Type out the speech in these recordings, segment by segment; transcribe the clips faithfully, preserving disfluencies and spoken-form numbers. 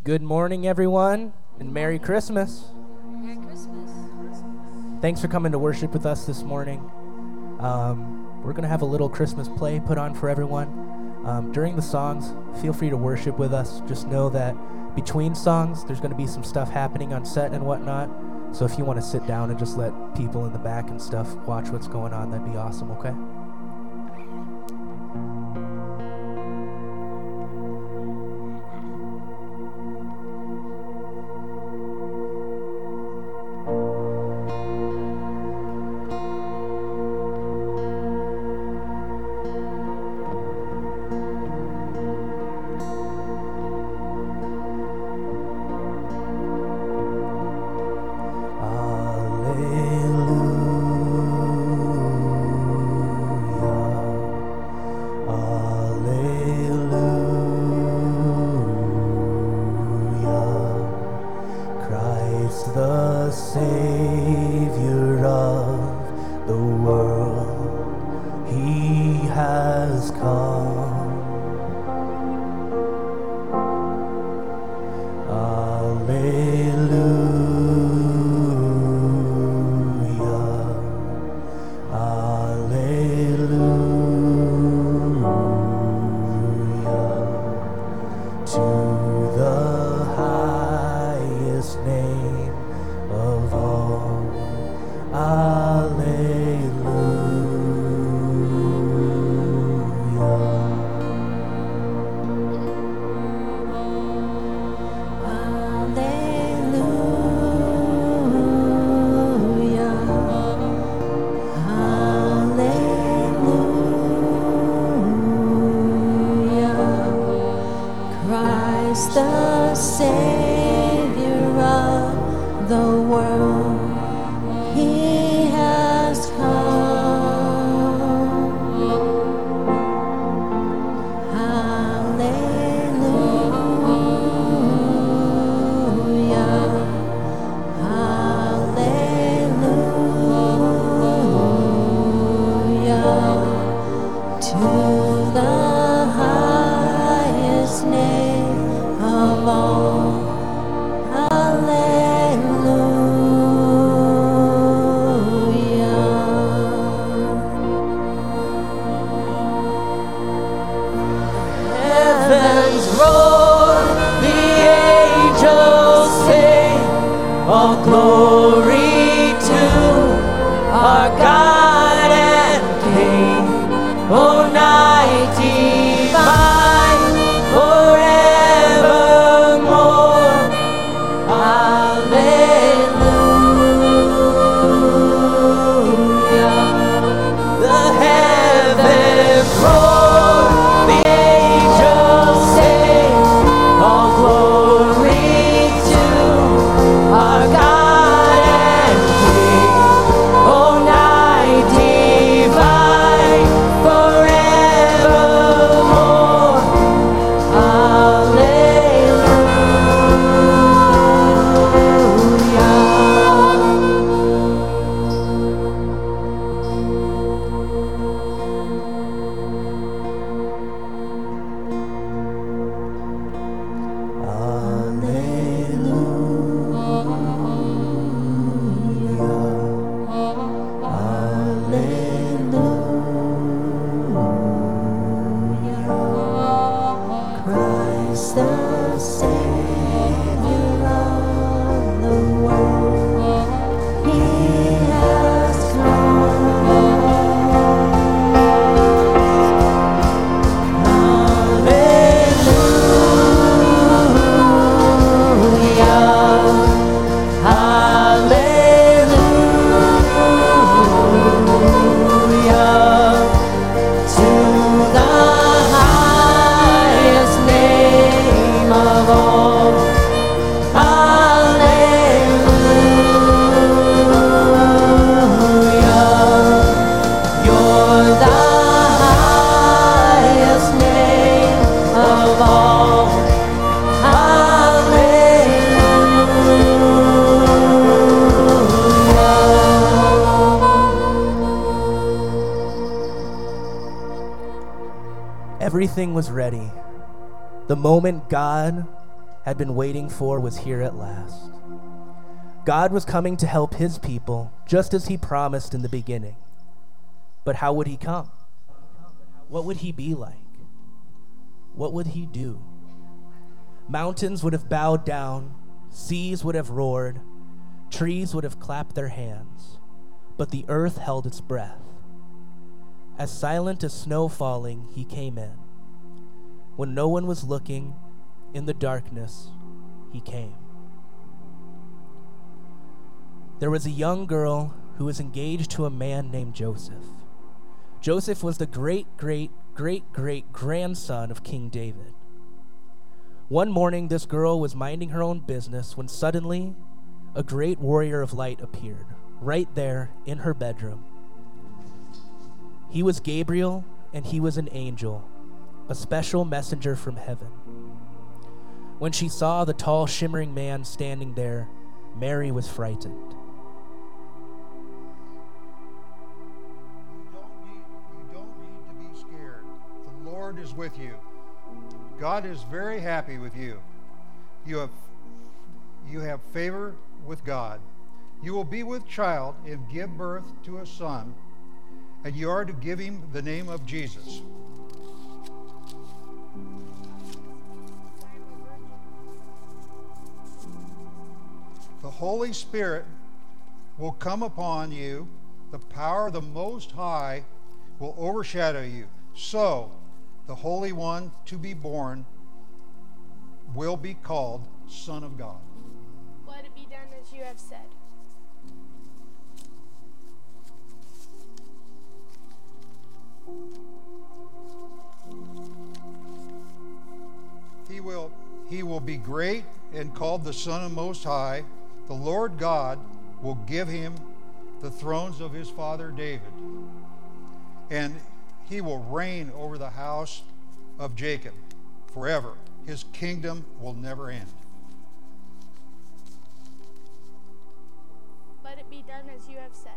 Good morning, everyone, and Merry Christmas. Merry Christmas. Thanks for coming to worship with us this morning. Um, we're going to have a little Christmas play put on for everyone. Um, during the songs, feel free to worship with us. Just know that between songs, there's going to be some stuff happening on set and whatnot. So if you want to sit down and just let people in the back and stuff watch what's going on, that'd be awesome, okay? Everything was ready. The moment God had been waiting for was here at last. God was coming to help his people, just as he promised in the beginning. But how would he come? What would he be like? What would he do? Mountains would have bowed down, seas would have roared, trees would have clapped their hands, but the earth held its breath. As silent as snow falling, he came in. When no one was looking, in the darkness, he came. There was a young girl who was engaged to a man named Joseph. Joseph was the great, great, great, great grandson of King David. One morning, this girl was minding her own business when suddenly a great warrior of light appeared, right there in her bedroom. He was Gabriel, and he was an angel, a special messenger from heaven. When she saw the tall, shimmering man standing there, Mary was frightened. You don't need, you don't need to be scared. The Lord is with you. God is very happy with you. You have, you have favor with God. You will be with child and give birth to a son, and you are to give him the name of Jesus. The Holy Spirit will come upon you. The power of the Most High will overshadow you. So, the Holy One to be born will be called Son of God. Let it be done as you have said. He will, he will be great and called the Son of Most High. The Lord God will give him the thrones of his father David, and he will reign over the house of Jacob forever. His kingdom will never end. Let it be done as you have said.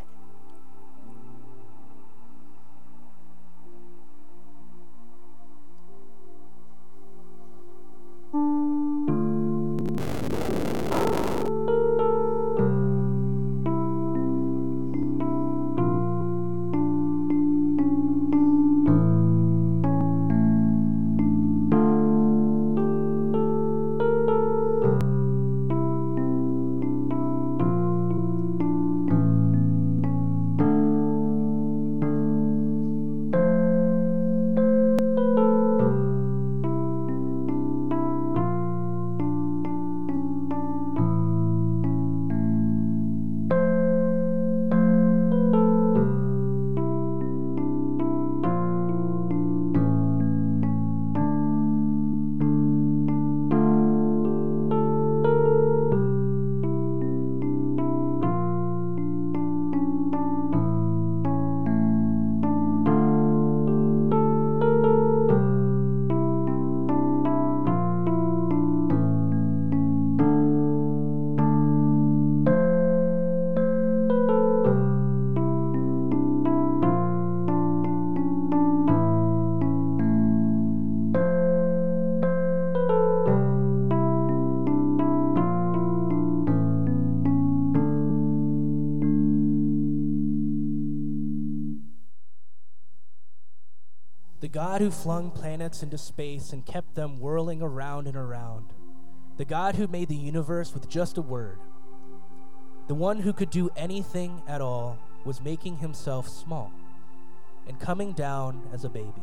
The God who flung planets into space and kept them whirling around and around. The God who made the universe with just a word. The one who could do anything at all was making himself small and coming down as a baby.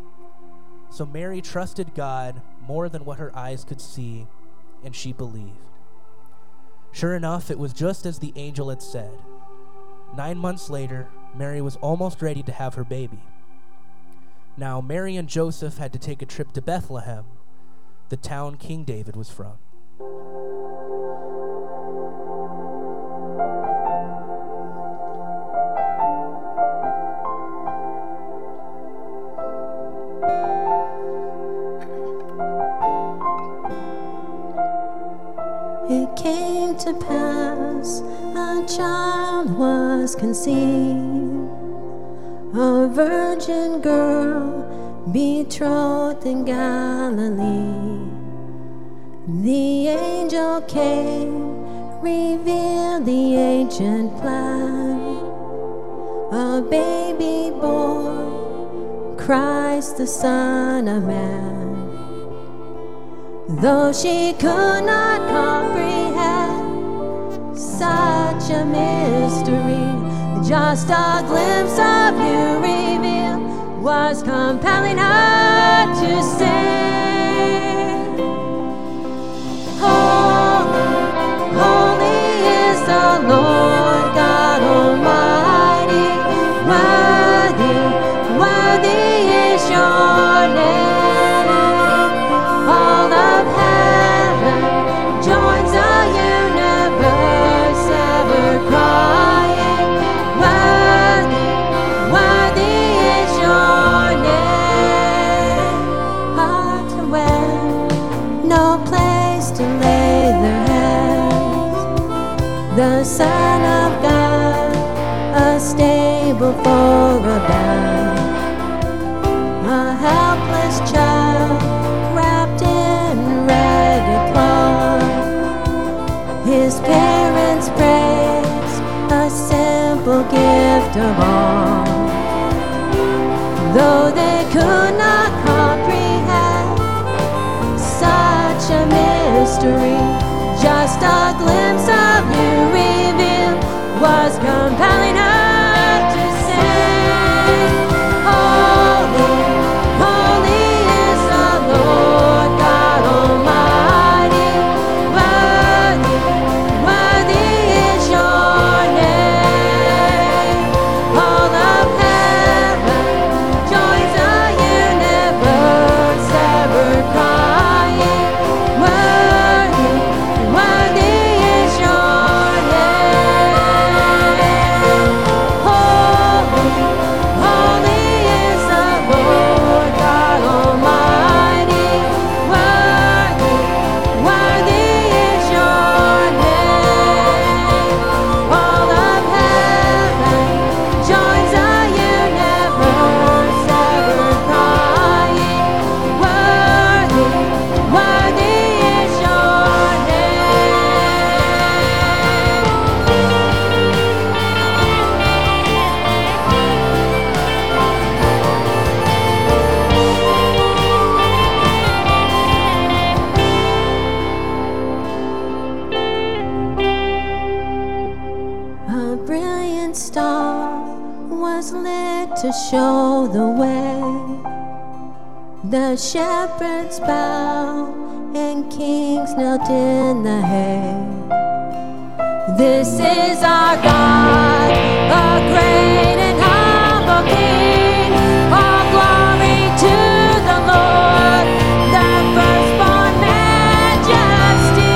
So Mary trusted God more than what her eyes could see, and she believed. Sure enough, it was just as the angel had said. Nine months later, Mary was almost ready to have her baby. Now, Mary and Joseph had to take a trip to Bethlehem, the town King David was from. It came to pass, a child was conceived, a virgin girl betrothed in Galilee, The angel came, revealed the ancient plan. A baby born, Christ the Son of Man. Though she could not comprehend such a mystery, just a glimpse of you revealed was compelling her to say, Holy, holy is the Lord God Almighty. Worthy, worthy is your name. All of heaven joins the universe ever crying, worthy, worthy is your name. Hearts where no place to lay their heads, the Son of God, a stable for a bed, a helpless child wrapped in ragged cloth. His parents praised a simple gift of all, though they could not comprehend such a mystery. Just a glimpse of you revealed was compelling her to say, Holy, holy is the Lord God Almighty. Worthy, worthy is your name. All of heaven joins the universe ever crying, worthy, worthy is your name. Holy, holy is the Lord God Almighty. Worthy, worthy is your name. All of heaven joins the universe ever crying, worthy, worthy is your A brilliant star was lit to show the way. The shepherds bowed and kings knelt in the hay. This is our God, a great and humble King. All glory to the Lord, the firstborn majesty.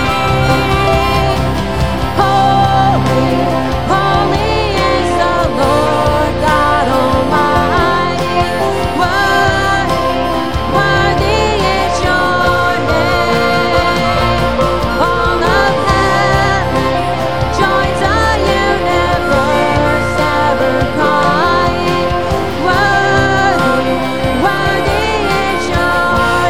Holy, holy is the Lord God Almighty. Worthy, worthy is your name. All of heaven joins the universe ever crying, worthy, worthy is your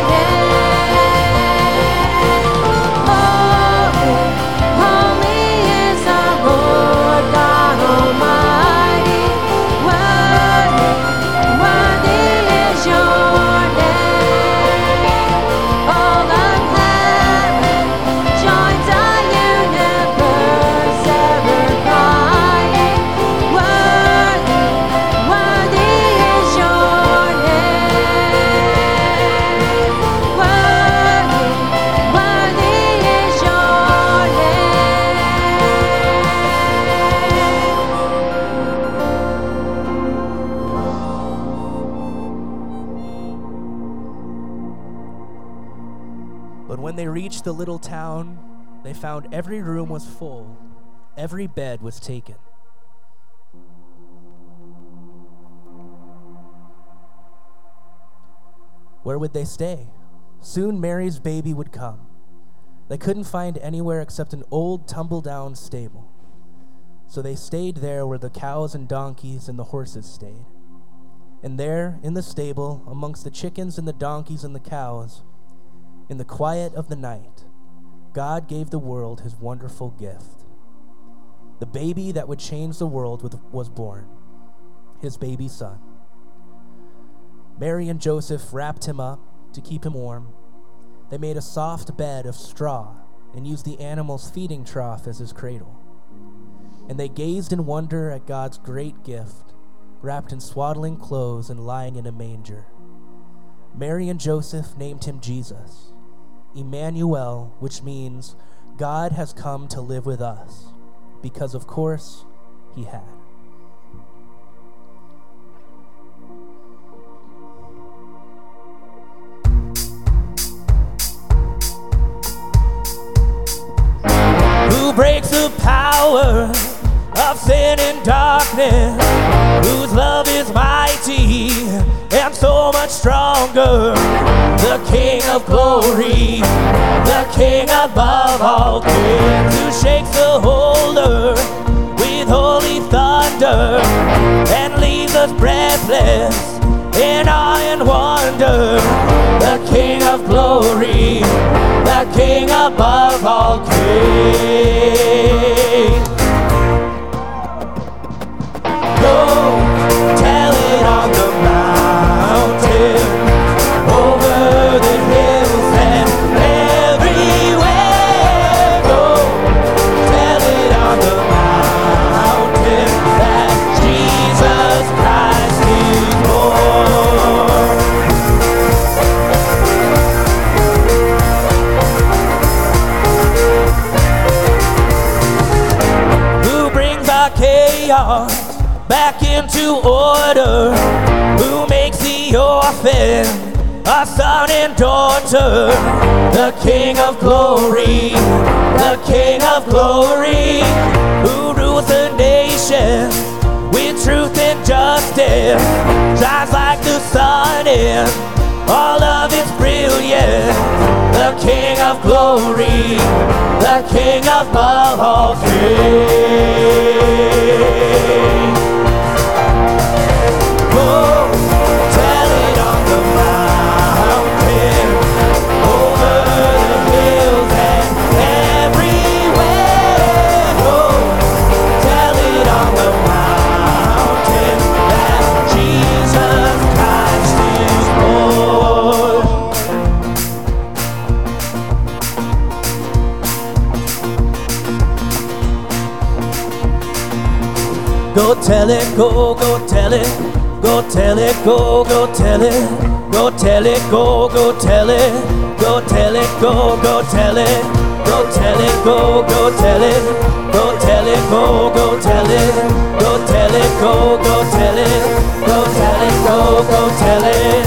name. Holy, holy is the Lord God Almighty. Worthy, worthy is your name. All of heaven joins the universe ever crying, worthy, worthy is your name. Worthy, worthy is your name. But when they reached the little town, they found every room was full, every bed was taken. Where would they stay? Soon Mary's baby would come. They couldn't find anywhere except an old tumble-down stable. So they stayed there where the cows and donkeys and the horses stayed. And there, in the stable, amongst the chickens and the donkeys and the cows, In the quiet of the night, God gave the world his wonderful gift. The baby that would change the world was born, his baby son. Mary and Joseph wrapped him up to keep him warm. They made a soft bed of straw and used the animal's feeding trough as his cradle. And they gazed in wonder at God's great gift, wrapped in swaddling clothes and lying in a manger. Mary and Joseph named him Jesus, Emmanuel, which means God has come to live with us, because of course he had. Who breaks the power of sin and darkness, whose love is mighty and so much stronger, the King of glory, the King above all kings, who shakes the whole earth with holy thunder and leaves us breathless in awe and wonder, the King of glory, the King above all kings. Go tell it on the mountain, over the hills and everywhere. Go tell it on the mountain that Jesus Christ is born. Who brings our chaos back into order, who makes the orphan a son and daughter, the King of glory, the King of glory, who rules the nation with truth and justice, shines like the sun in all of its brilliance, the King of glory, the King above all kings. Oh, tell it on the mountain, over the hills and everywhere. Oh, tell it on the mountain that Jesus Christ is born. Go tell it, go, go tell it. Go tell it, go, go tell it. Go tell it, go, go tell it. Go tell it, go, go tell it. Go tell it, go, go tell it. Go tell it, go, go tell it. Go tell it, go, go tell it. Go tell it, go, go tell it.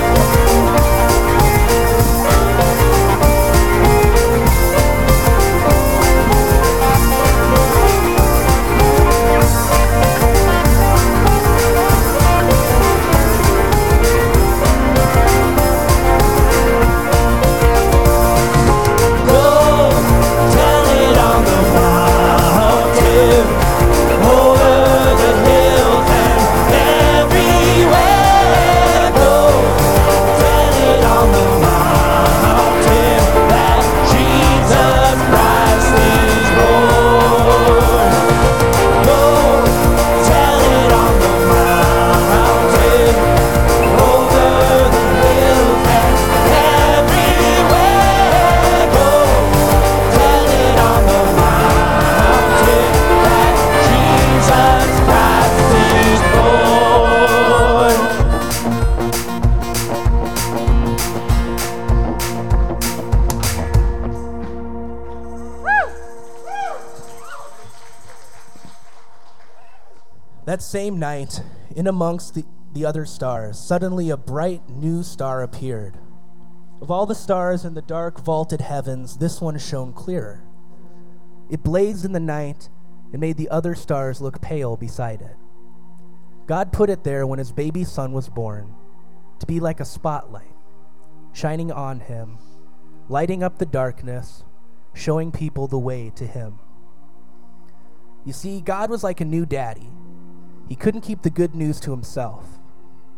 That same night, in amongst the, the other stars, suddenly a bright new star appeared. Of all the stars in the dark vaulted heavens, this one shone clearer. It blazed in the night and made the other stars look pale beside it. God put it there when his baby son was born, to be like a spotlight, shining on him, lighting up the darkness, showing people the way to him. You see, God was like a new daddy. He couldn't keep the good news to himself.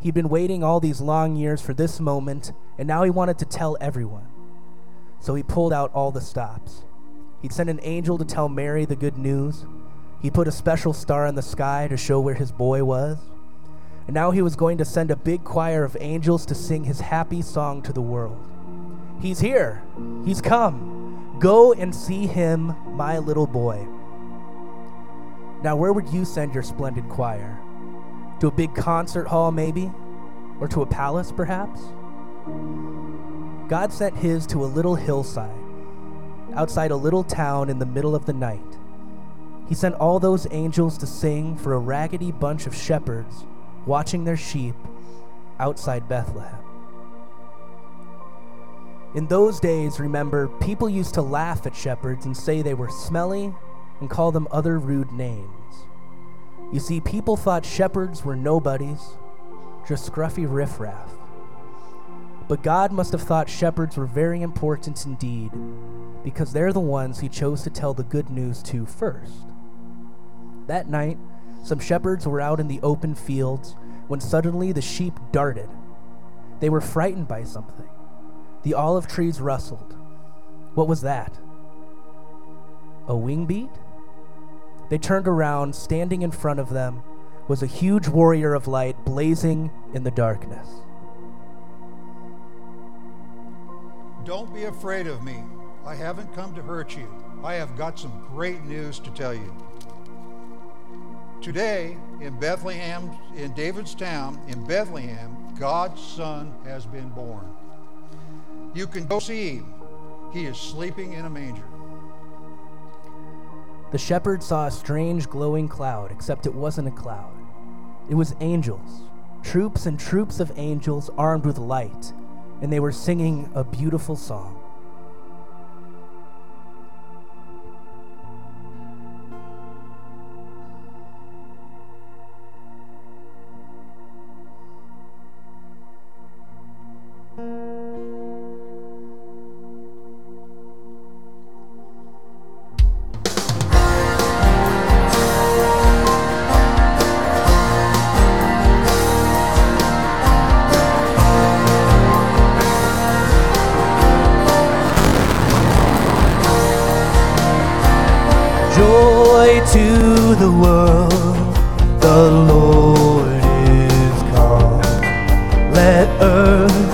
He'd been waiting all these long years for this moment, and now he wanted to tell everyone. So he pulled out all the stops. He'd sent an angel to tell Mary the good news. He put a special star in the sky to show where his boy was. And now he was going to send a big choir of angels to sing his happy song to the world. He's here. He's come. Go and see him, my little boy. Now, where would you send your splendid choir? To a big concert hall, maybe? Or to a palace, perhaps? God sent his to a little hillside, outside a little town in the middle of the night. He sent all those angels to sing for a raggedy bunch of shepherds watching their sheep outside Bethlehem. In those days, remember, people used to laugh at shepherds and say they were smelly and call them other rude names. You see, people thought shepherds were nobodies, just scruffy riffraff. But God must have thought shepherds were very important indeed, because they're the ones he chose to tell the good news to first. That night, some shepherds were out in the open fields when suddenly the sheep darted. They were frightened by something. The olive trees rustled. What was that? A wing beat? They turned around. Standing in front of them was a huge warrior of light blazing in the darkness. Don't be afraid of me. I haven't come to hurt you. I have got some great news to tell you. Today, in Bethlehem, in David's town, in Bethlehem, God's Son has been born. You can go see him. He is sleeping in a manger. The shepherd saw a strange glowing cloud, except it wasn't a cloud. It was angels, troops and troops of angels armed with light, and they were singing a beautiful song. To the world, the Lord is come. Let earth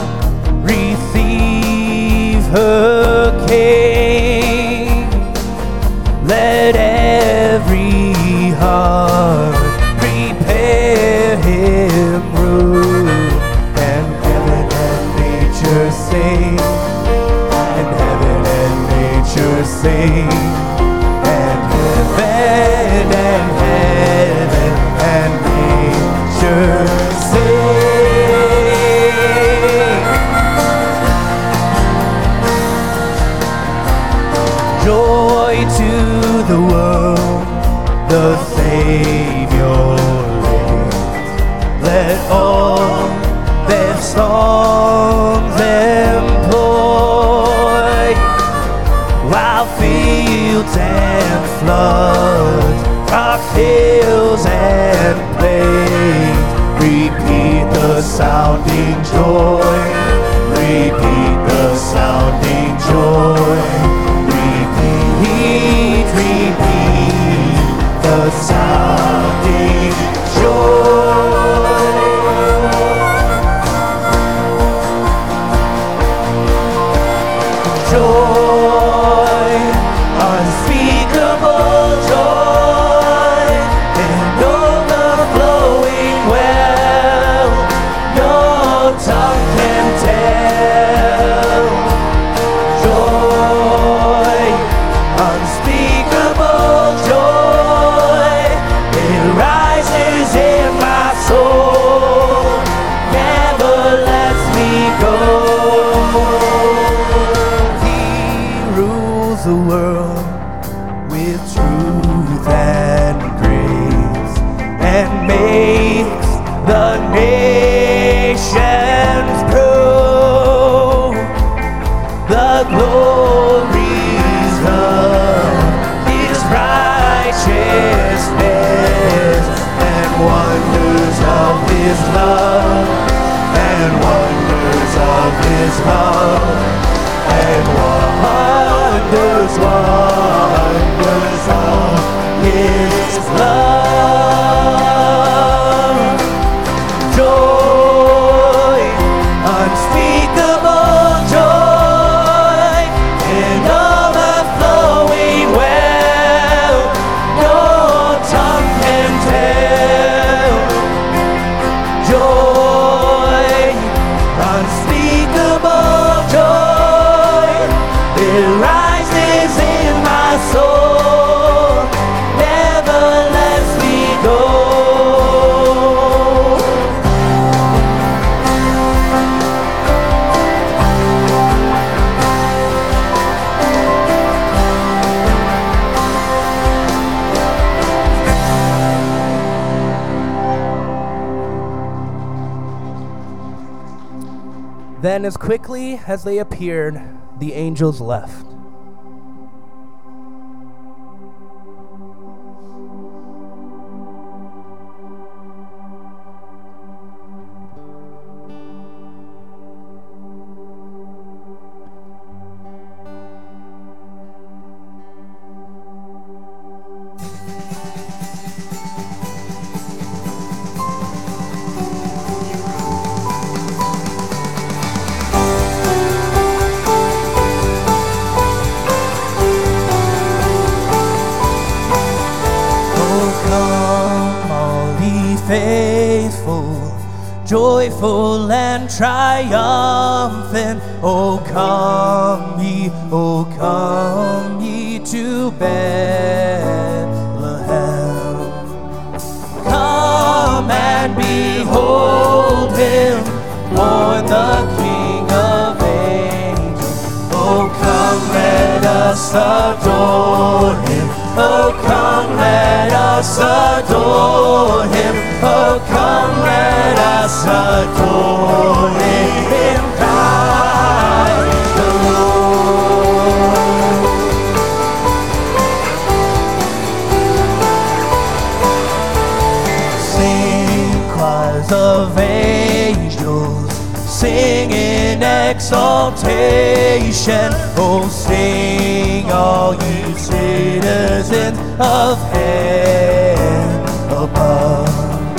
receive her King. Let every heart prepare him room. And heaven and nature sing. And heaven and nature sing. And heaven and nature sing. Joy to the world, the Savior reigns. Let all their songs employ, while fields and floods, rocks, hills, and plains repeat the sounding joy. Repeat the sounding joy. Repeat, repeat the sounding joy. Joy, unspeakable joy, and overflowing well, no tongue can His love, and wonders, wonders of His love. Joy, unspeakable joy, and overflowing well, no tongue can tell. Joy, unspeakable joy, it rises in my soul, never lets me go. Then, as quickly as they appeared, the angels left. Faithful, joyful and triumphant, oh come ye, oh come ye to Bethlehem. Come and behold Him, born the King of angels. Oh come, let us adore Him. Oh come, let us adore Him. Oh come, let us adore Him, Christ the Lord. Sing, choirs of angels, sing in exaltation. Oh sing, all you citizens of heaven above.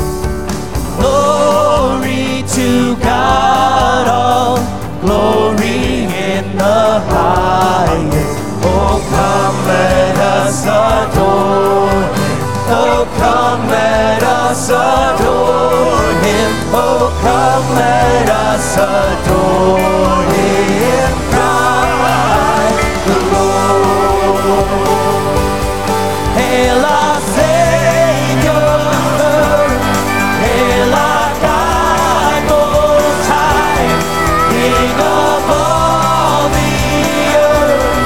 Glory to God, all glory in the highest. Oh come, let us adore Him. Oh come, let us adore Him. Oh come, let us adore Him, Christ the Lord. Hail our Savior, hail our God Most High, King of all the earth,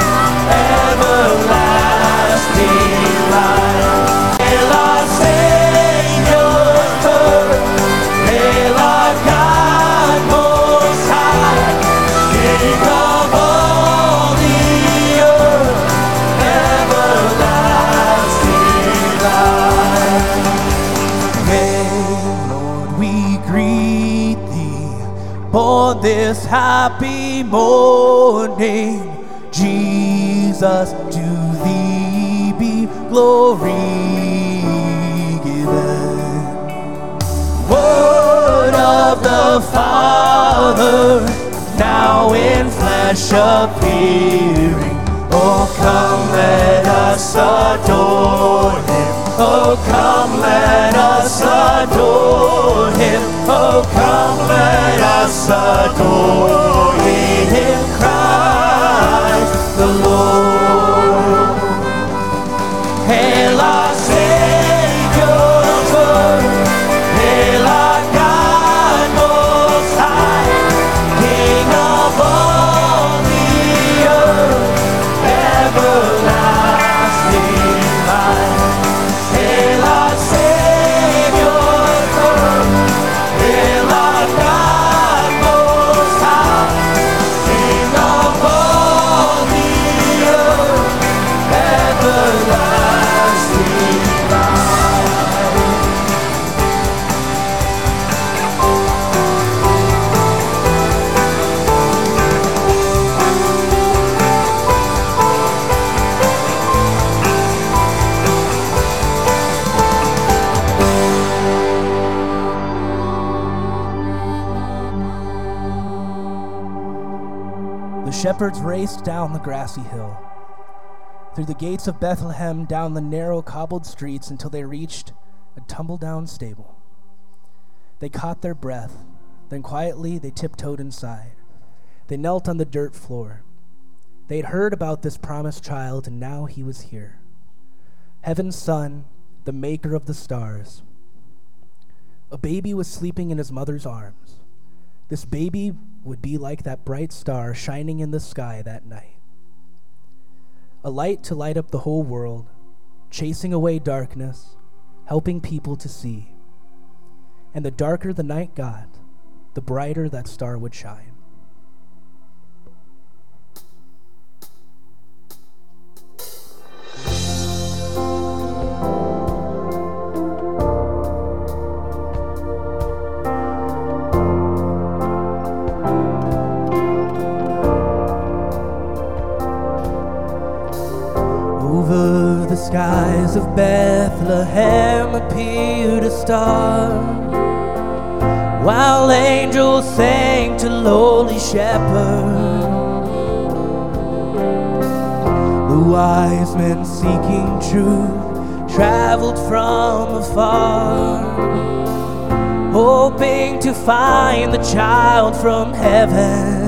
everlasting light. Hail our Savior, hail our God Most High, King of all the earth, everlasting light. Lord, we greet Thee, born this happy morning. Jesus, to Thee be glory given. Word of the Father, now in flesh appearing. Oh come, let us adore Him. Oh come, let us adore Him. Oh come, let us adore Him, Christ the Lord. Hail our Savior, hail our God Most High, King of all the earth, everlasting light. Hail our Savior, hail our God Most High, King of all the earth. shepherds raced down the grassy hill, through the gates of Bethlehem, down the narrow cobbled streets until they reached a tumble-down stable. They caught their breath, then quietly they tiptoed inside. They knelt on the dirt floor. They had heard about this promised child, and now he was here. Heaven's son, the maker of the stars. A baby was sleeping in his mother's arms. This baby would be like that bright star shining in the sky that night. A light to light up the whole world, chasing away darkness, helping people to see. And the darker the night got, the brighter that star would shine. Over the skies of Bethlehem appeared a star, while angels sang to lowly shepherds. The wise men seeking truth traveled from afar, hoping to find the child from heaven.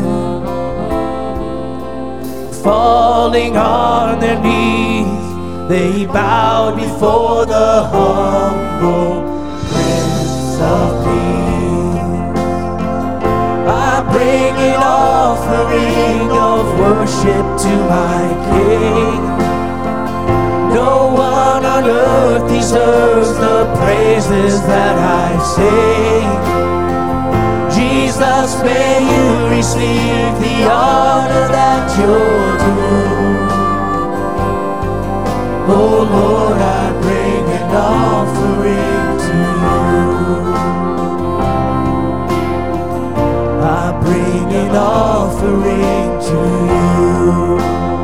Falling on their knees, they bowed before the humble Prince of Peace. I bring an offering of worship to my King. No one on earth deserves the praises that I sing. Jesus, may you receive the honor that you're due. Oh Lord, I bring an offering to you. I bring an offering to you.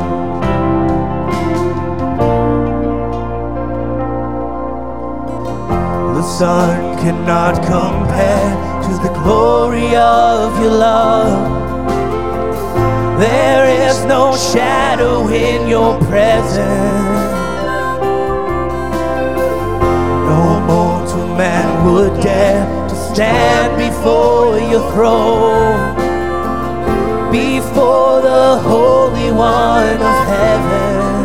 The sun cannot compare to the glory of your love. There is no shadow in your presence. No mortal man would dare to stand before your throne, before the Holy One of heaven.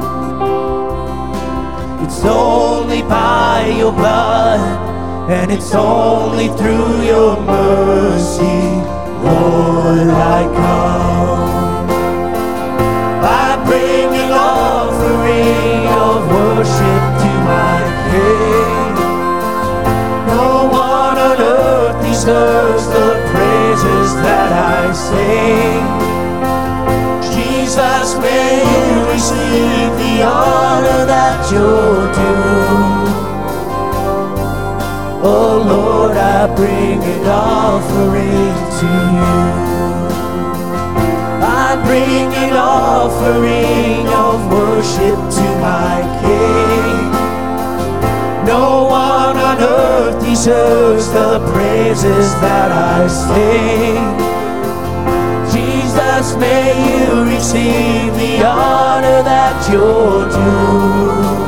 It's only by your blood, and it's only through your mercy, Lord, I come. I bring an offering of worship to my King. No one on earth deserves the praises that I sing. Jesus, may you receive the honor that you're due. Oh Lord, I bring an offering to you. I bring an offering of worship to my King. No one on earth deserves the praises that I sing. Jesus, may you receive the honor that you're due.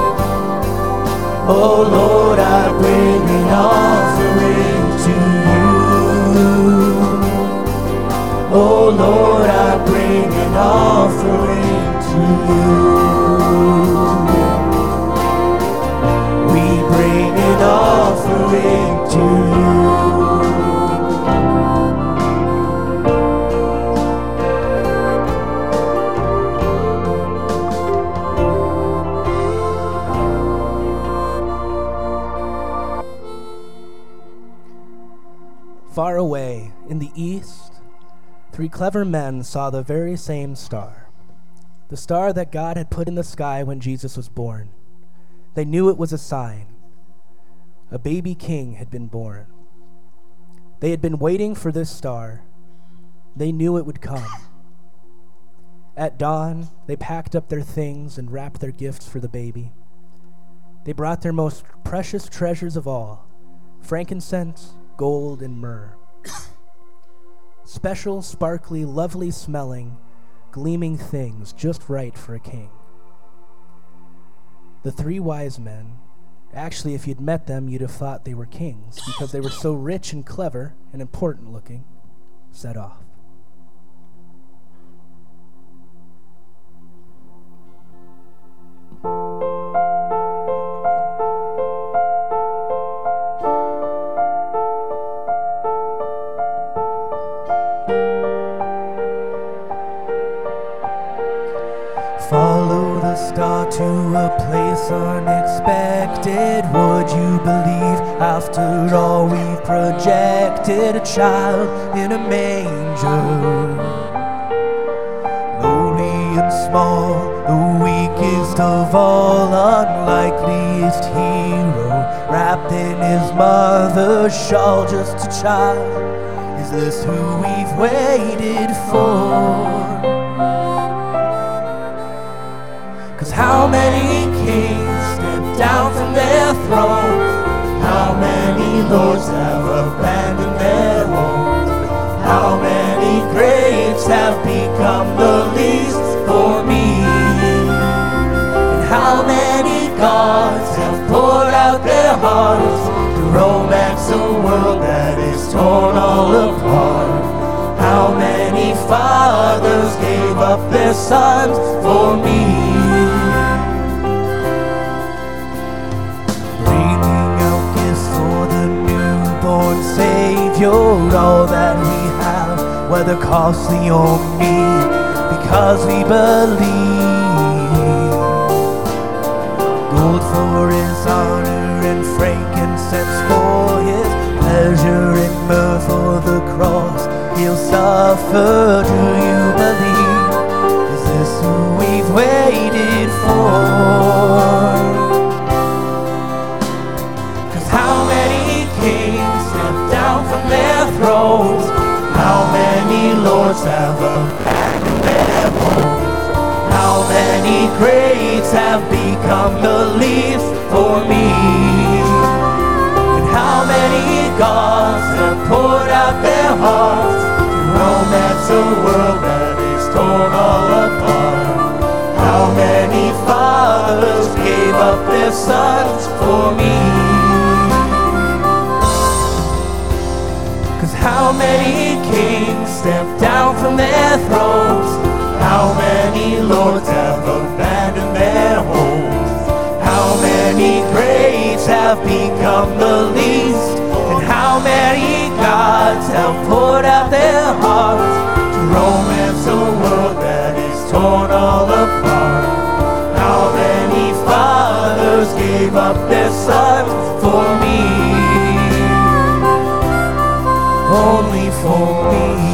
Oh Lord, I bring an offering to you. Oh Lord, I bring an offering to you. We bring an offering to you. Far away in the east, three clever men saw the very same star, the star that God had put in the sky when Jesus was born. They knew it was a sign. A baby king had been born. They had been waiting for this star. They knew it would come. At dawn, they packed up their things and wrapped their gifts for the baby. They brought their most precious treasures of all, frankincense, gold, and myrrh. Special, sparkly, lovely smelling, gleaming things just right for a king. The three wise men, actually, if you'd met them, you'd have thought they were kings because they were so rich and clever and important looking, set off. Follow the star to a place unexpected. Would you believe after all we've projected a child in a manger? Lowly and small, the weakest of all, unlikeliest hero, wrapped in his mother's shawl, just a child. Is this who we've waited for? Cause how many kings step down from their thrones? How many lords have abandoned their homes? How many graves have become the least for me? And how many gods have poured out their hearts to romance a world that is torn all apart? How many fathers gave up their sons for me? Savior, all that we have, whether costly or mean, because we believe. Gold for his honor and frankincense for his pleasure, and myrrh for the cross he'll suffer. Do you believe? Is this who we've waited for? How many kings step down from their thrones? How many lords have abandoned their homes? How many greats have become the least for me? And how many gods have poured out their hearts to romance a world that is torn all apart? How many fathers gave up their sons for me? How many kings step down from their thrones? How many lords have abandoned their homes? How many greats have become the least? And how many gods have poured out their hearts to romance a world that is torn all apart? How many fathers gave up their sons for me? Only for me.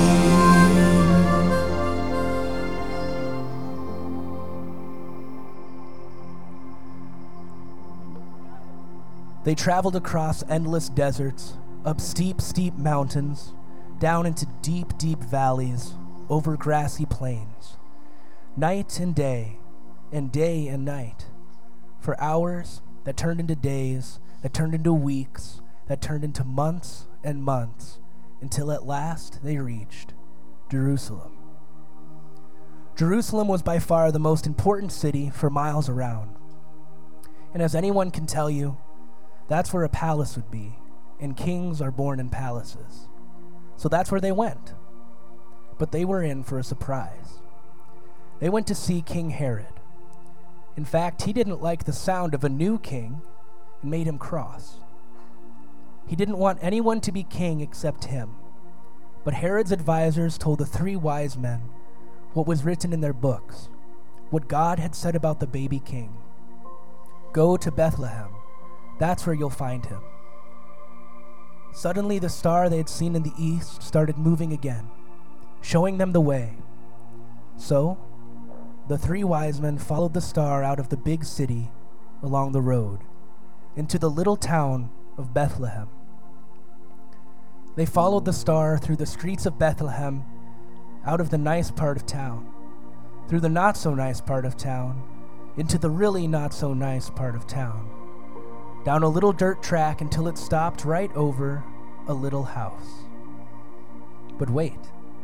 They traveled across endless deserts, up steep, steep mountains, down into deep, deep valleys, over grassy plains, night and day, and day and night, for hours that turned into days, that turned into weeks, that turned into months and months, until at last they reached Jerusalem. Jerusalem was by far the most important city for miles around. And as anyone can tell you, that's where a palace would be, and kings are born in palaces. So that's where they went. But they were in for a surprise. They went to see King Herod. In fact, he didn't like the sound of a new king and made him cross. He didn't want anyone to be king except him. But Herod's advisors told the three wise men what was written in their books, what God had said about the baby king. Go to Bethlehem. That's where you'll find him. Suddenly, the star they had seen in the east started moving again, showing them the way. So, the three wise men followed the star out of the big city along the road into the little town of Bethlehem. They followed the star through the streets of Bethlehem, out of the nice part of town, through the not so nice part of town, into the really not so nice part of town, down a little dirt track until it stopped right over a little house. But wait,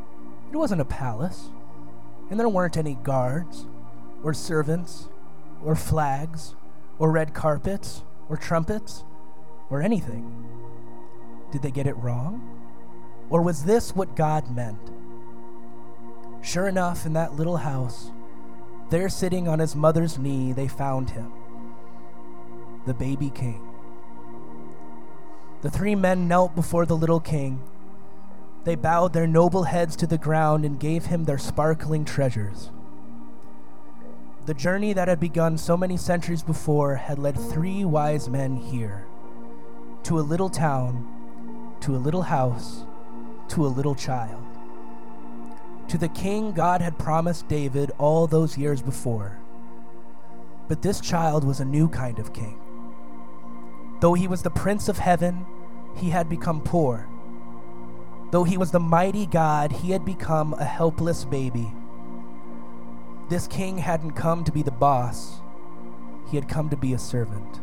It wasn't a palace, and there weren't any guards, or servants, or flags, or red carpets, or trumpets, or anything. Did they get it wrong? Or was this what God meant? Sure enough, in that little house, there sitting on his mother's knee, they found him, the baby king. The three men knelt before the little king. They bowed their noble heads to the ground and gave him their sparkling treasures. The journey that had begun so many centuries before had led three wise men here, to a little town, to a little house, to a little child, to the king God had promised David all those years before. But this child was a new kind of king. Though he was the Prince of Heaven, he had become poor. Though he was the mighty God, he had become a helpless baby. This king hadn't come to be the boss. He had come to be a servant.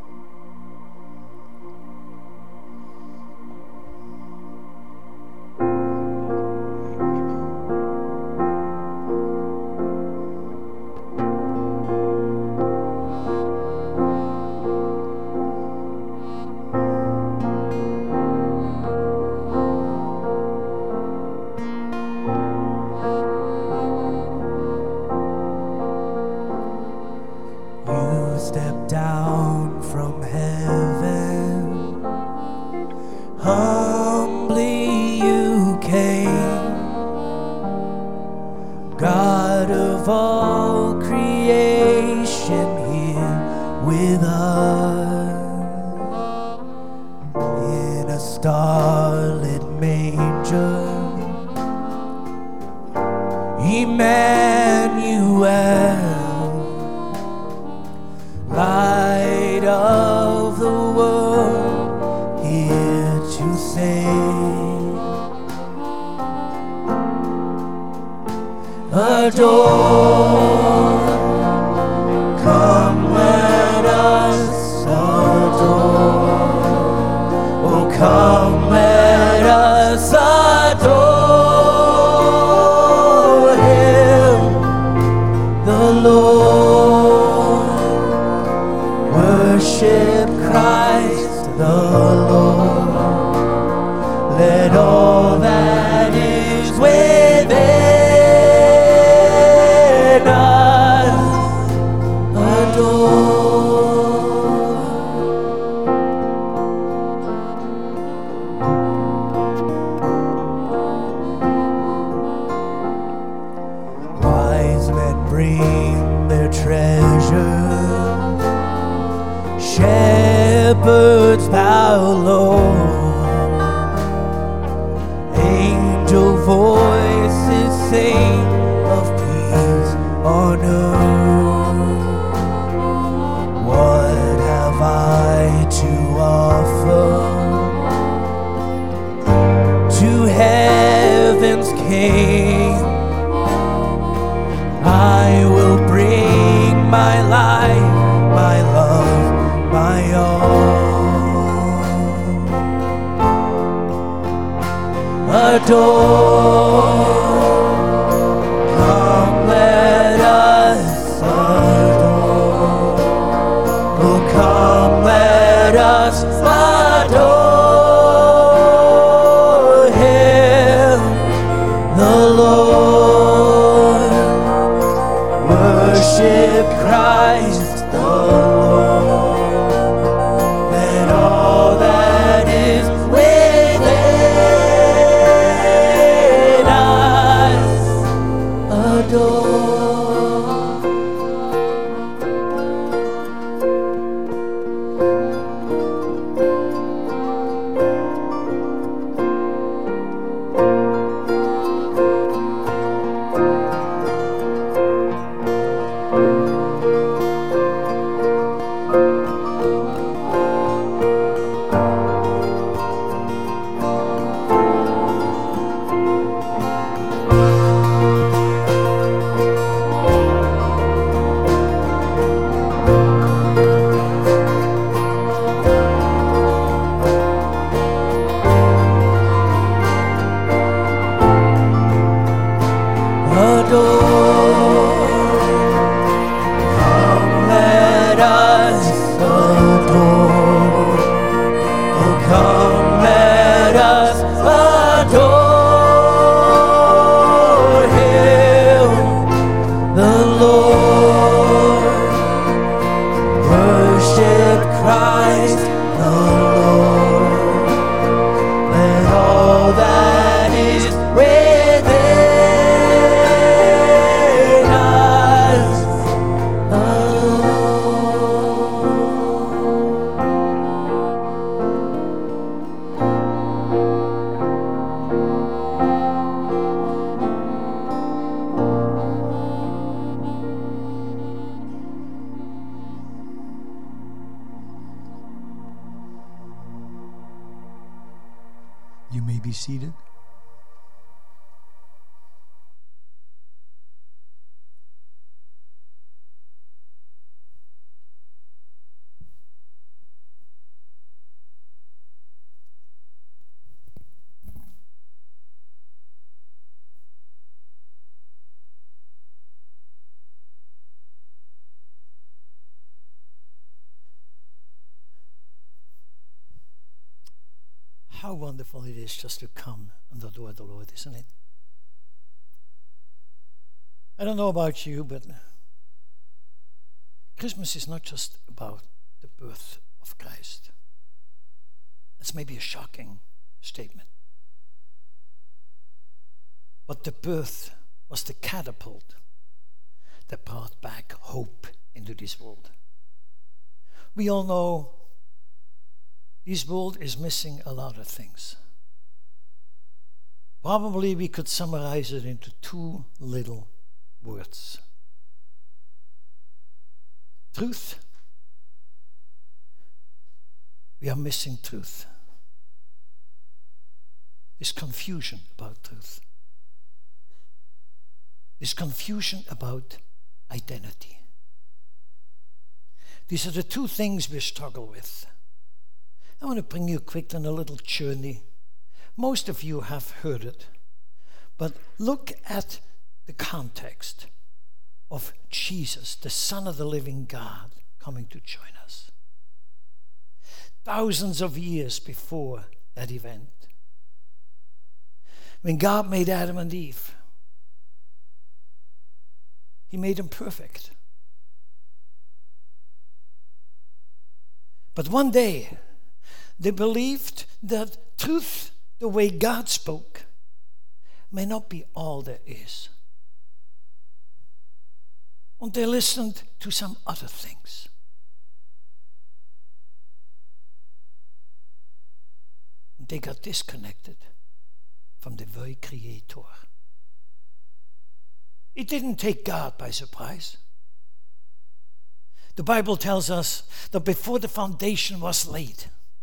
Step down from heaven, humbly you came, God of all creation here with us, in a starlit manger, Emmanuel, light of the world, here to save. Adore, come let us adore. Oh, come let us adore Him, the Lord. Worship Christ the Lord. Let all that is within us adore. Wise men bring their treasure, shepherds bow low, angel voices sing of peace on earth. What have I to offer to heaven's King? I will bring my life, my love, my all. Adore, come let us adore. Oh, come let us adore Him, the Lord. Worship Christ the Lord. Let all that is within us within us. You may be seated. How wonderful it is just to come and adore the Lord, isn't it? I don't know about you, but Christmas is not just about the birth of Christ. It's maybe a shocking statement. But the birth was the catapult that brought back hope into this world. We all know this world is missing a lot of things. Probably we could summarize it into two little words. Truth. We are missing truth. There's confusion about truth. There's confusion about identity. These are the two things we struggle with. I want to bring you quick on a little journey. Most of you have heard it, but look at the context of Jesus, the Son of the living God, coming to join us. Thousands of years before that event, when God made Adam and Eve, He made them perfect. But one day, they believed that truth, the way God spoke, may not be all there is. And they listened to some other things. And they got disconnected from the very Creator. It didn't take God by surprise. The Bible tells us that before the foundation was laid,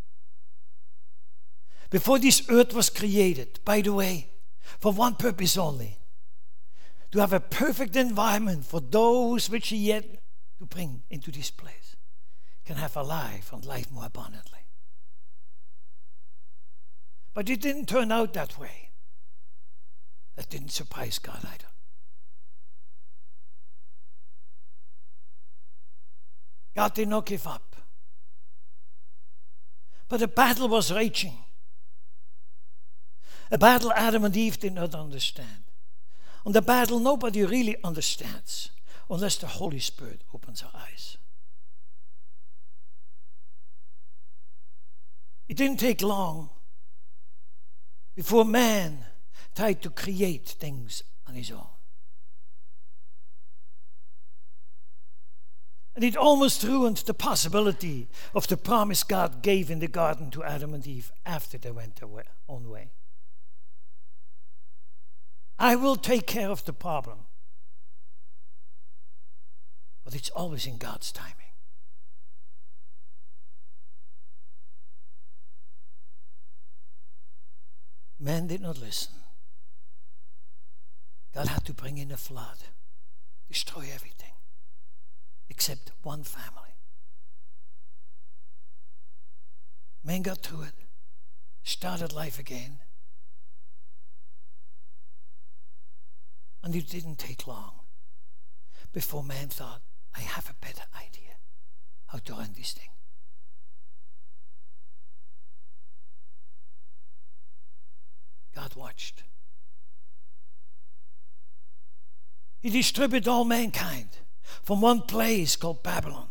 before this earth was created, by the way, for one purpose only, to have a perfect environment for those which He yet to bring into this place can have a life and life more abundantly. But it didn't turn out that way. That didn't surprise God either. God did not give up. But a battle was raging. A battle Adam and Eve did not understand. And the battle nobody really understands unless the Holy Spirit opens our eyes. It didn't take long before man tried to create things on his own. And it almost ruined the possibility of the promise God gave in the garden to Adam and Eve after they went their own way. I will take care of the problem. But it's always in God's timing. Man did not listen. God had to bring in a flood, destroy everything, except one family. Man got through it, started life again. And it didn't take long before man thought, I have a better idea how to run this thing. God watched. He distributed all mankind from one place called Babylon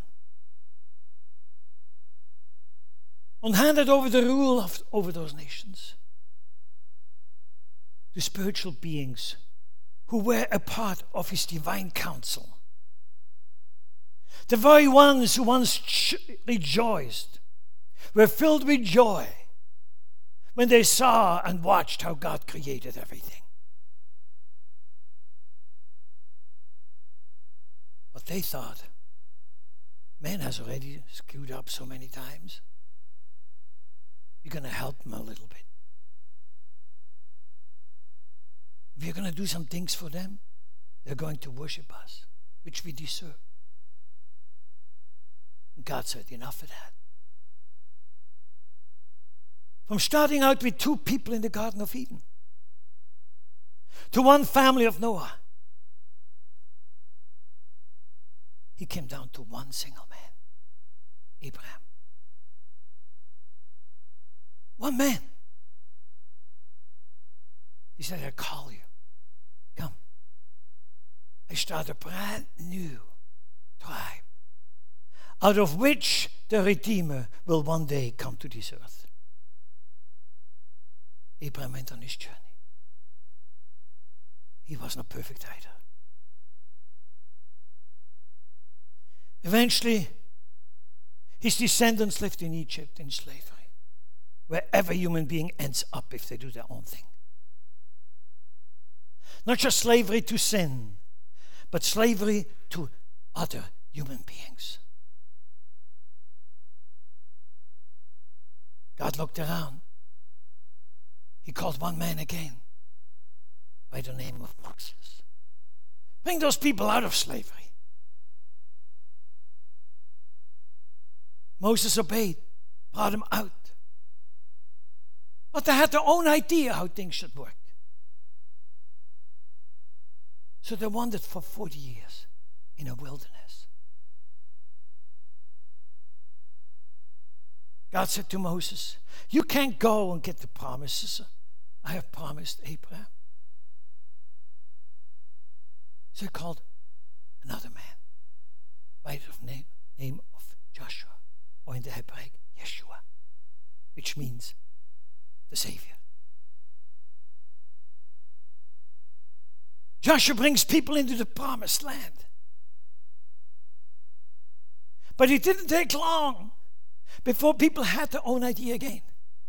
and handed over the rule of, over those nations. to spiritual beings who were a part of his divine counsel. The very ones who once ch- rejoiced were filled with joy when they saw and watched how God created everything. But they thought, man has already screwed up so many times. We're going to help them a little bit. We're going to do some things for them. They're going to worship us, which we deserve. God said, enough of that. From starting out with two people in the Garden of Eden to one family of Noah, he came down to one single man, Abraham. One man. He said, I call you. Come. I start a brand new tribe, out of which the Redeemer will one day come to this earth. Abraham went on his journey. He was not perfect either. Eventually, his descendants lived in Egypt in slavery, wherever human being ends up if they do their own thing. Not just slavery to sin, but slavery to other human beings. God looked around. He called one man again by the name of Moses. Bring those people out of slavery. Moses obeyed, brought them out. But they had their own idea how things should work. So they wandered for forty years in a wilderness. God said to Moses, you can't go and get the promises I have promised Abraham. So he called another man by the name, name of Joshua, or in the Hebraic, Yeshua, which means the Savior. Joshua brings people into the promised land. But it didn't take long before people had their own idea again.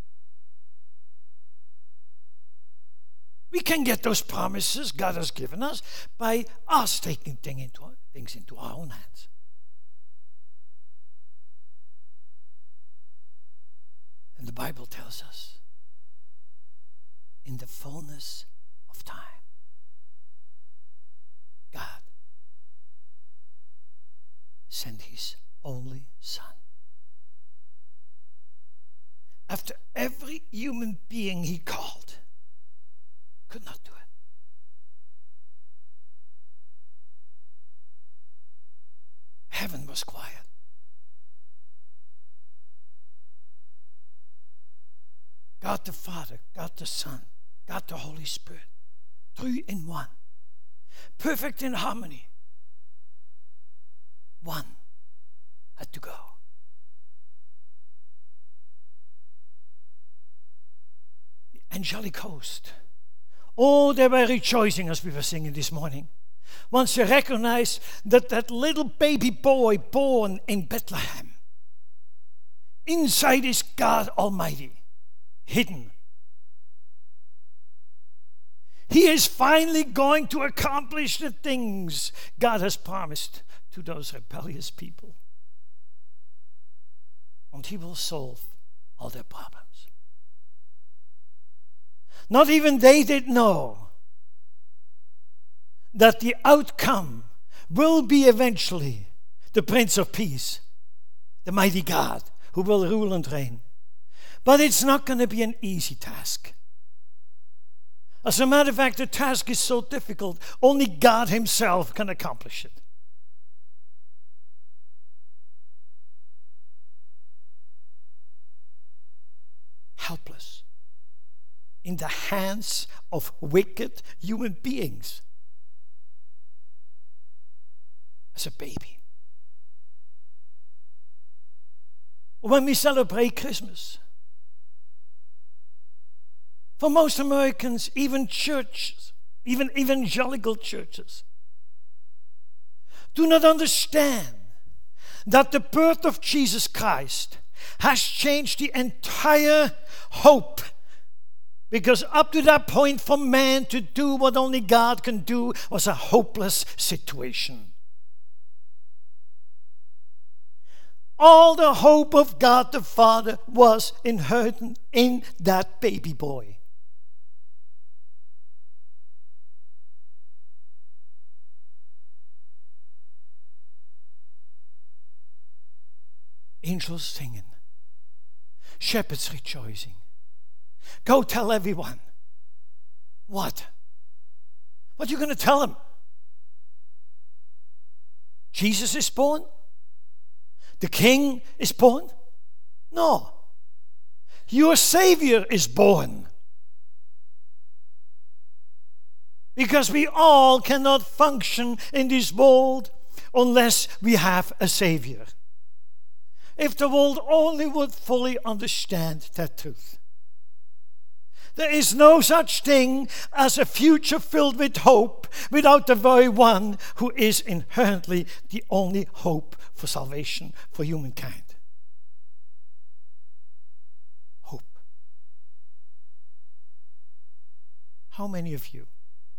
We can get those promises God has given us by us taking thing into, things into our own hands. And the Bible tells us, in the fullness of time, God sent his only Son. After every human being he called could not do it. Heaven was quiet. God the Father, God the Son, God the Holy Spirit, three in one, perfect in harmony. One had to go. The angelic host, oh, they were rejoicing as we were singing this morning. Once they recognized that that little baby boy born in Bethlehem, inside is God Almighty, hidden. He is finally going to accomplish the things God has promised to those rebellious people. And he will solve all their problems. Not even they did know that the outcome will be eventually the Prince of Peace, the mighty God who will rule and reign. But it's not going to be an easy task. As a matter of fact, the task is so difficult, only God himself can accomplish it. Helpless in the hands of wicked human beings. As a baby. When we celebrate Christmas, For most Americans, even churches, even evangelical churches, do not understand that the birth of Jesus Christ has changed the entire hope. Because up to that point, for man to do what only God can do was a hopeless situation. All the hope of God the Father was inherent in that baby boy. Angels singing, shepherds rejoicing. Go tell everyone. What? What are you going to tell them? Jesus is born? The King is born? No. Your Savior is born. Because we all cannot function in this world unless we have a Savior. If the world only would fully understand that truth. There is no such thing as a future filled with hope without the very one who is inherently the only hope for salvation for humankind. Hope. How many of you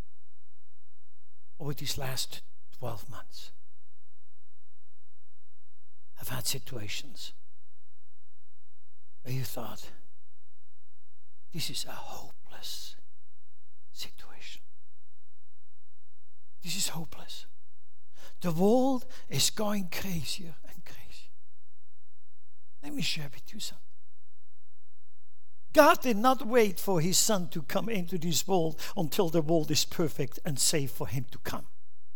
over these last twelve months have had situations where you thought, this is a hopeless situation. This is hopeless. The world is going crazier and crazier. Let me share with you something. God did not wait for his Son to come into this world until the world is perfect and safe for him to come.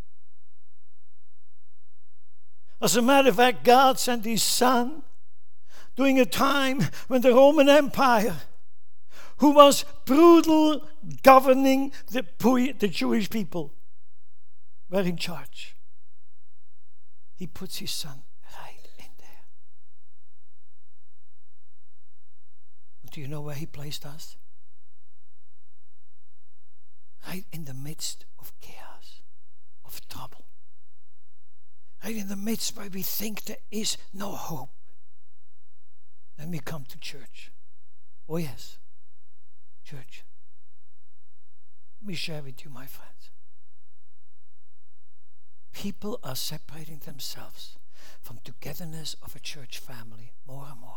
As a matter of fact, God sent his Son during a time when the Roman Empire, who was brutal governing the, the Jewish people, were in charge. He puts his Son right in there. Do you know where he placed us? Right in the midst of chaos, of trouble. Right in the midst where we think there is no hope. Then we come to church. Oh yes, church. Let me share with you, my friends. People are separating themselves from togetherness of a church family more and more.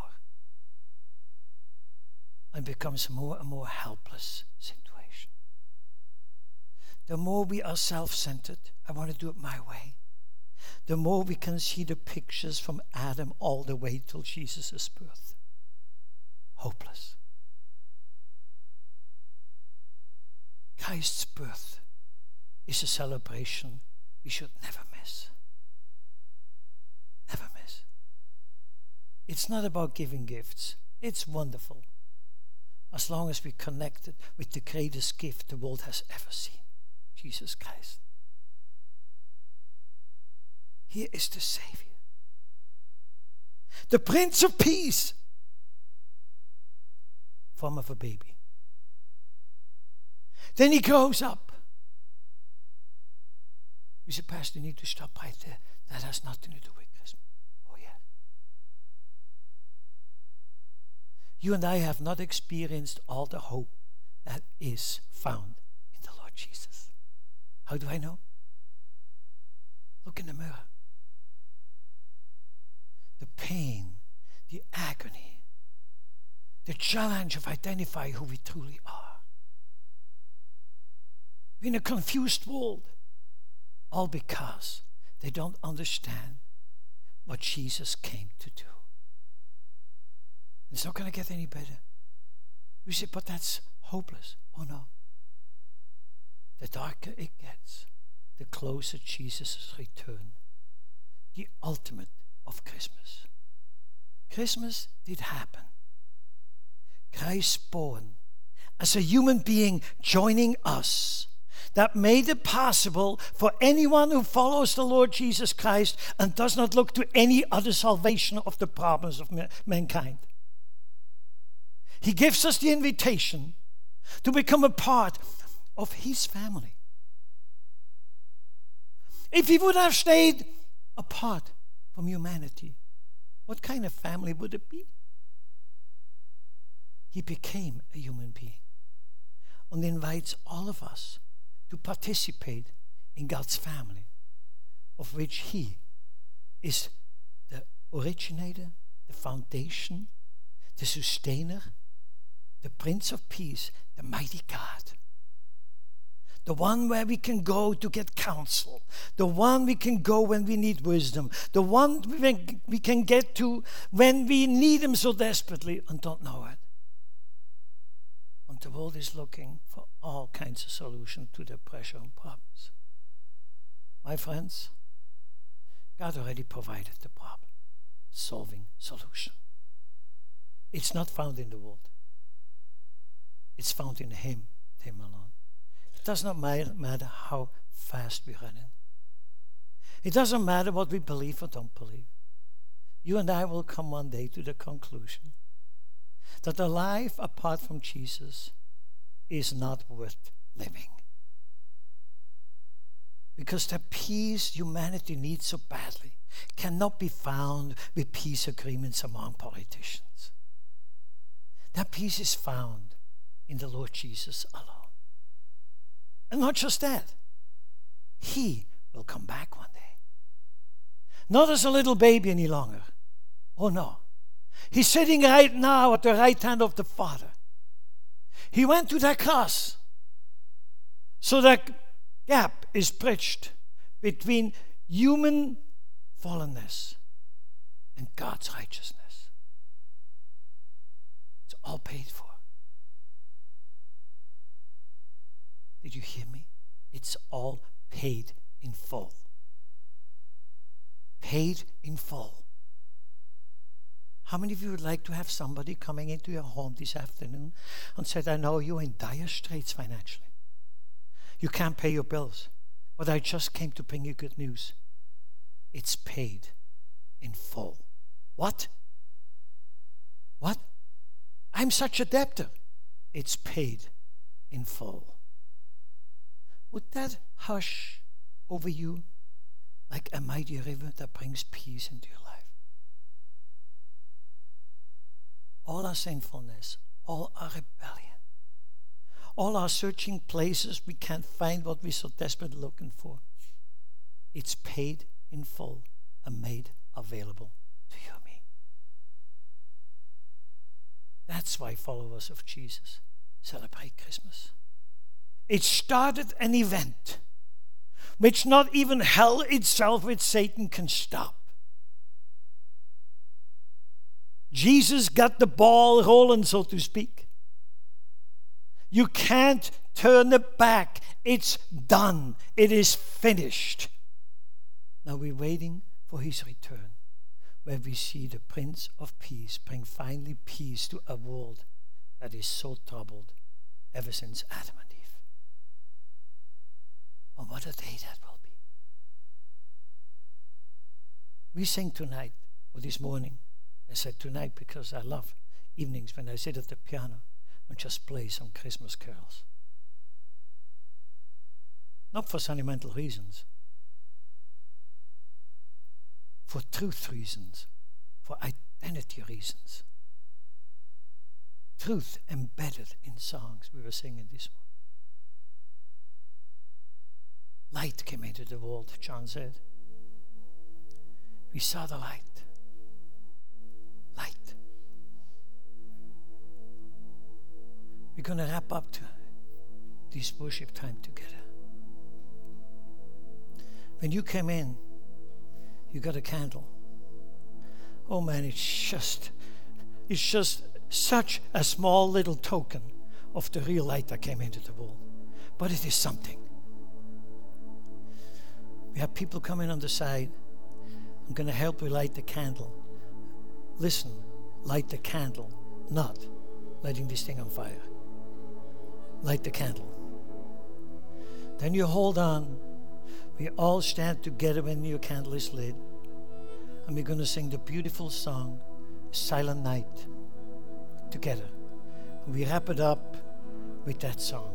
And becomes more and more helpless situation. The more we are self-centered, I want to do it my way, the more we can see the pictures from Adam all the way till Jesus' birth. Hopeless. Christ's birth is a celebration we should never miss. Never miss. It's not about giving gifts. It's wonderful, as long as we're connected with the greatest gift the world has ever seen, Jesus Christ. Here is the Savior, the Prince of Peace, form of a baby. Then he grows up. You say, Pastor, you need to stop right there. That has nothing to do with Christmas. Oh, yeah. You and I have not experienced all the hope that is found in the Lord Jesus. How do I know? Look in the mirror. The pain, the agony, the challenge of identifying who we truly are. We're in a confused world, all because they don't understand what Jesus came to do. It's not going to get any better. You say, but that's hopeless. Oh no. The darker it gets, the closer Jesus' return. The ultimate of Christmas. Christmas did happen. Christ born as a human being joining us. That made it possible for anyone who follows the Lord Jesus Christ and does not look to any other salvation of the problems of mankind. He gives us the invitation to become a part of his family. If he would have stayed apart from humanity, what kind of family would it be? He became a human being and invites all of us to participate in God's family, of which he is the originator, the foundation, the sustainer, the Prince of Peace, the mighty God. The one where we can go to get counsel. The one we can go when we need wisdom. The one we can get to when we need him so desperately and don't know it. And the world is looking for all kinds of solutions to their pressure and problems. My friends, God already provided the problem-solving solution. It's not found in the world. It's found in him, him alone. It does not matter how fast we're running. It doesn't matter what we believe or don't believe. You and I will come one day to the conclusion that a life apart from Jesus is not worth living. Because the peace humanity needs so badly cannot be found with peace agreements among politicians. That peace is found in the Lord Jesus alone. And not just that, he will come back one day. Not as a little baby any longer. Oh no. He's sitting right now at the right hand of the Father. He went to that cross so that gap is bridged between human fallenness and God's righteousness. It's all paid for. Did you hear me? It's all paid in full. Paid in full. How many of you would like to have somebody coming into your home this afternoon and said, I know you're in dire straits financially. You can't pay your bills, but I just came to bring you good news. It's paid in full. What? What? I'm such a debtor. It's paid in full. Would that hush over you like a mighty river that brings peace into your life? All our sinfulness, all our rebellion, all our searching places we can't find what we're so desperately looking for, it's paid in full and made available to you and me. That's why followers of Jesus celebrate Christmas. It started an event which not even hell itself with Satan can stop. Jesus got the ball rolling, so to speak. You can't turn it back. It's done. It is finished. Now we're waiting for his return, where we see the Prince of Peace bring finally peace to a world that is so troubled ever since Adam and Eve. Oh, what a day that will be. We sing tonight, or this morning. I said tonight because I love evenings when I sit at the piano and just play some Christmas carols. Not for sentimental reasons. For truth reasons. For identity reasons. Truth embedded in songs we were singing this morning. Light came into the world, John said. We saw the light. Light. We're going to wrap up to this worship time together. When you came in, you got a candle. Oh man, it's just, it's just such a small little token of the real light that came into the world. But it is something. We have people coming on the side. I'm going to help you light the candle. Listen, light the candle, not lighting this thing on fire. Light the candle. Then you hold on. We all stand together when your candle is lit. And we're going to sing the beautiful song, Silent Night, together. And we wrap it up with that song.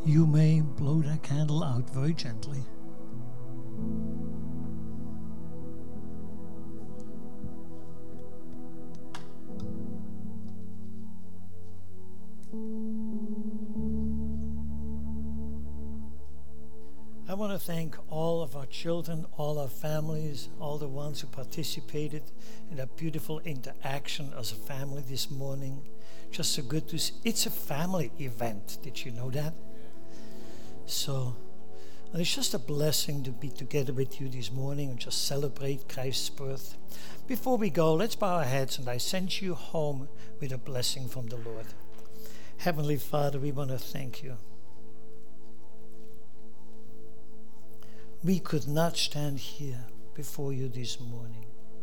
you may blow that candle out very gently. I want to thank all of our children, all our families, all the ones who participated in that beautiful interaction as a family this morning. Just so good to see. It's a family event. Did you know that? So it's just a blessing to be together with you this morning and just celebrate Christ's birth. Before we go, let's bow our heads, and I send you home with a blessing from the Lord. Heavenly Father, we want to thank you. We could not stand here before you this morning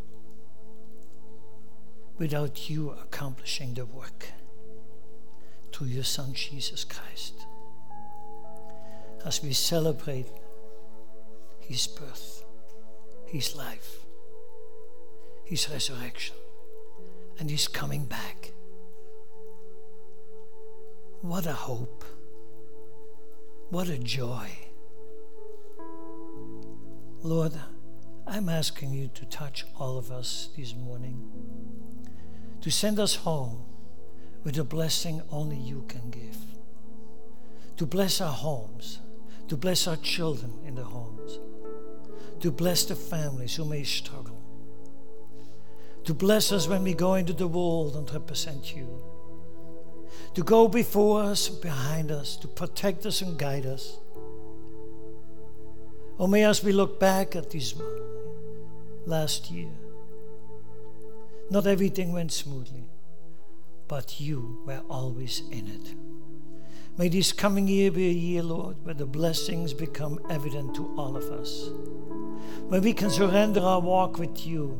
without you accomplishing the work through your Son, Jesus Christ. As we celebrate his birth, his life, his resurrection, and his coming back. What a hope. What a joy. Lord, I'm asking you to touch all of us this morning, to send us home with a blessing only you can give, to bless our homes, to bless our children in the homes, to bless the families who may struggle, to bless us when we go into the world and represent you, to go before us, behind us, to protect us and guide us. Oh, may as we look back at this last year, not everything went smoothly, but you were always in it. May this coming year be a year, Lord, where the blessings become evident to all of us, where we can surrender our walk with you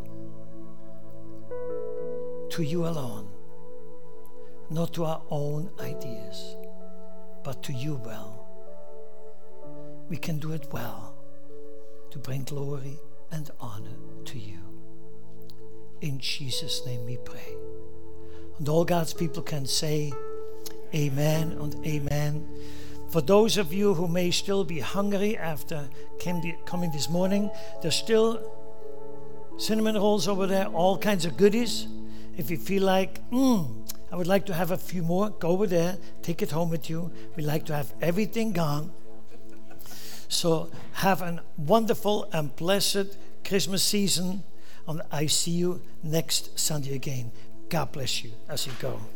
to you alone, not to our own ideas, but to you well. We can do it well, to bring glory and honor to you. In Jesus' name we pray. And all God's people can say amen and amen. For those of you who may still be hungry after coming this morning, there's still cinnamon rolls over there, all kinds of goodies. If you feel like, mm, I would like to have a few more, go over there, take it home with you. We like to have everything gone. So have a wonderful and blessed Christmas season, and I see you next Sunday again. God bless you as you go.